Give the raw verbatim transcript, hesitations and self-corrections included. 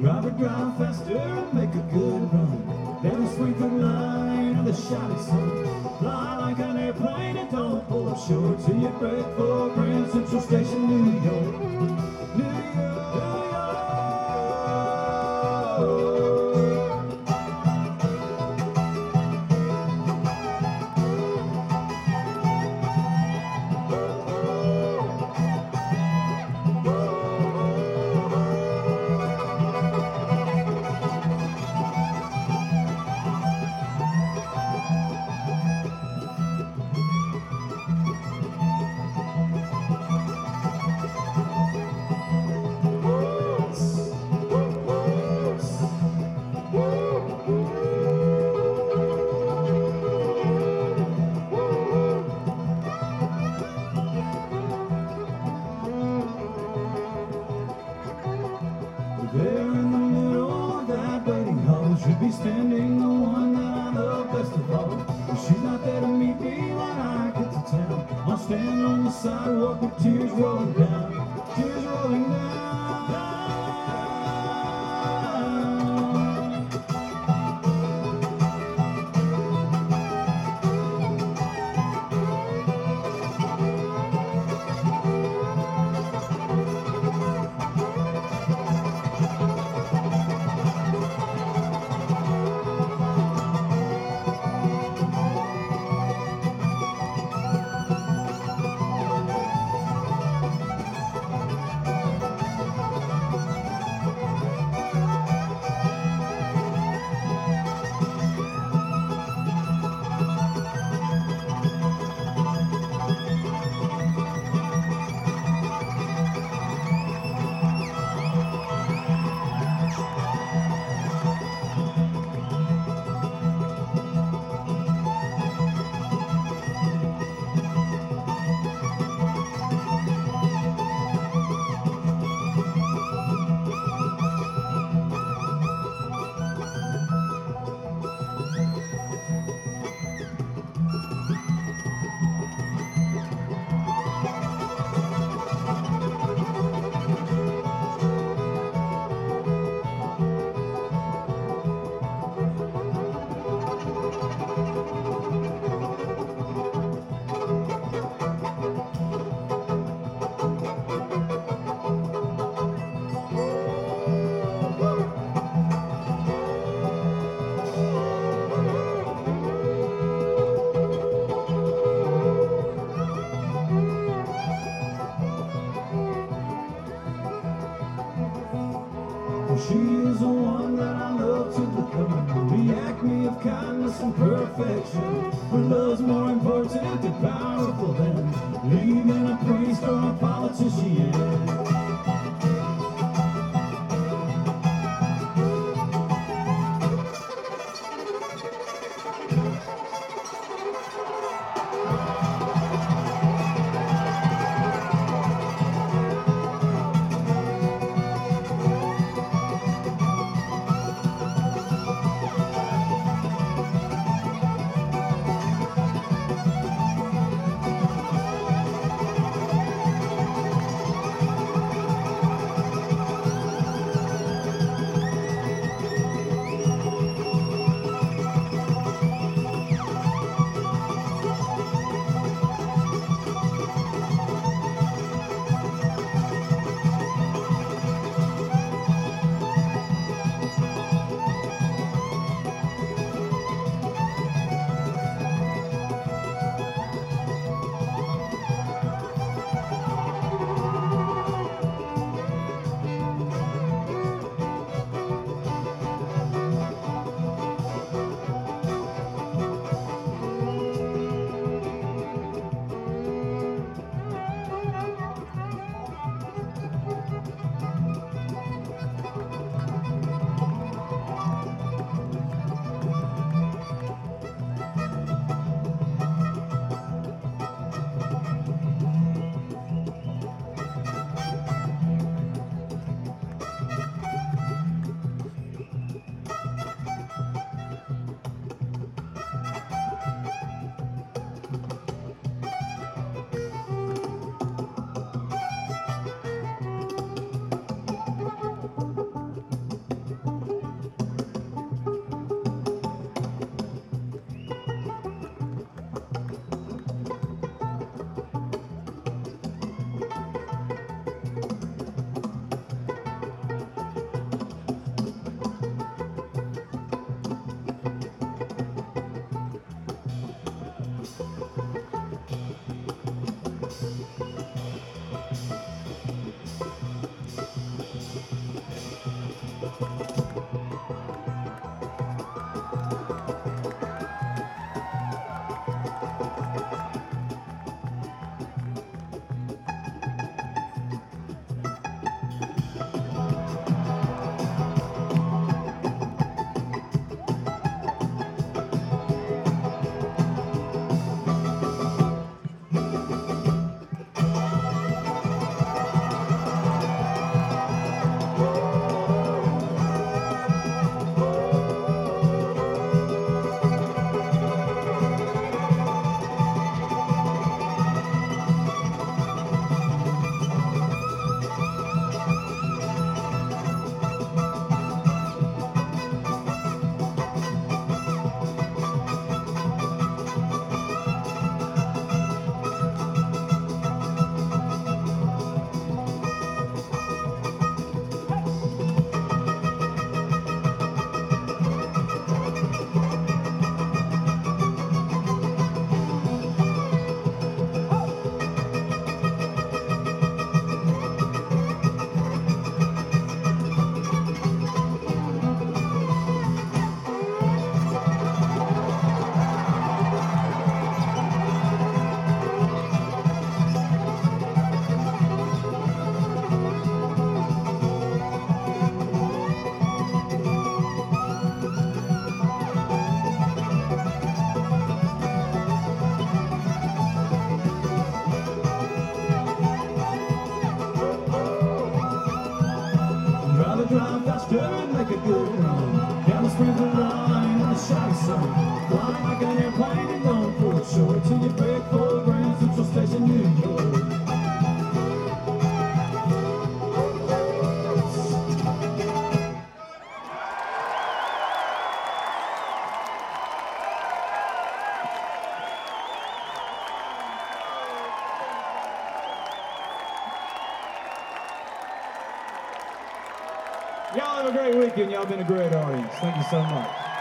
Drive it, drive faster and make a good run. Down the Springfield line of the shiny sun. Fly like an airplane and don't pull up short till you break for Grand Central Station, New York. New York, New York. There in the middle of that waiting hall should be standing the one that I love best of all. But she's not there to meet me when I get to town. I'll stand on the sidewalk with tears rolling down, tears rolling down. She is the one that I love to become, the acme of kindness and perfection. Her love's more important and powerful than even a priest or a politician. it on. Got my sprinkler line and the shiny sun. Flying like an airplane and going for it short. Till you break four grand Central Station, New York. Y'all have a great weekend. Y'all been a great audience. Thank you so much.